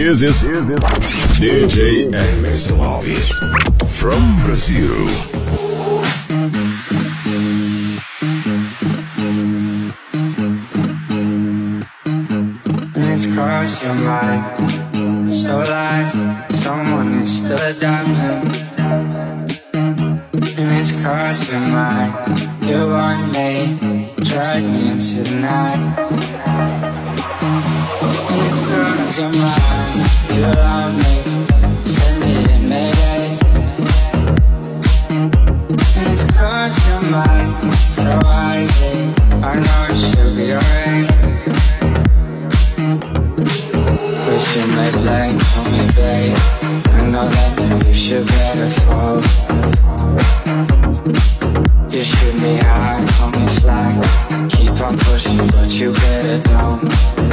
This is DJ Emerson Alves from Brazil. It's crossed your mind, so like someone is still a diamond. And it's crossed your mind, you want me, drag me into the night. And it's crossed your mind, you love me, send it in Mayday. And it's crossed your mind, so easy, I know it should be alright. Pushing my blank, call me babe. I know that you should better fall. You shoot me high, call me fly. Keep on pushing, but you better don't.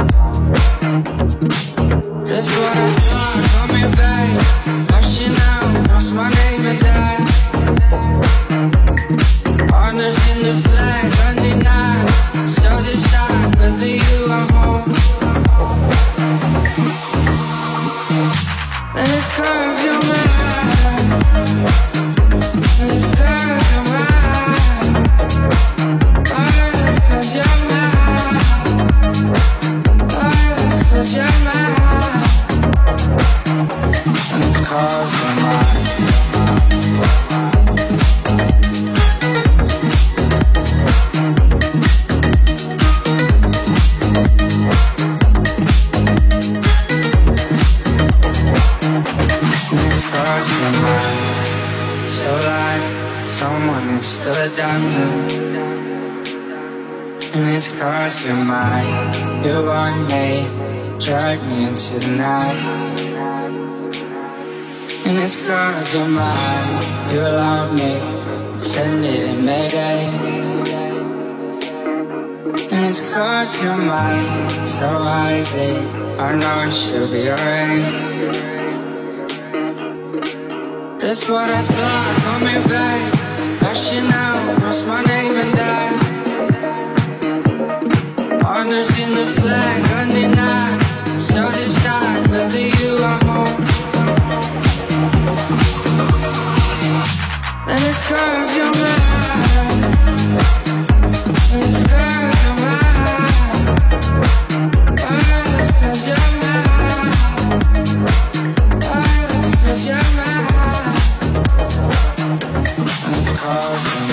That's what I thought, call me babe. Rushing out, cross my name and die. Honors in the flag, undenied. So this time, whether you are home. And it's cause you're mine. And it's cause you're mine. Oh, it's cause you're mine. Oh, it's cause you're mine. And it's cause you're mine. So like someone is still a diamond. And it's cause you're mine. You want me, drag me into the night. And it's cause you're mine. You allowed me, send it in Mayday. And it's cause you're mine. So wisely, I know it should be alright. That's what I thought, call me back. Rushing out, cross my name and die. Honors in the flag, undenied. So decide whether you are home. And it's cause you're mine. And it's cause you're mine. Oh, it's cause you're mine. Oh, it's cause you're mine. And it's cause you're mine.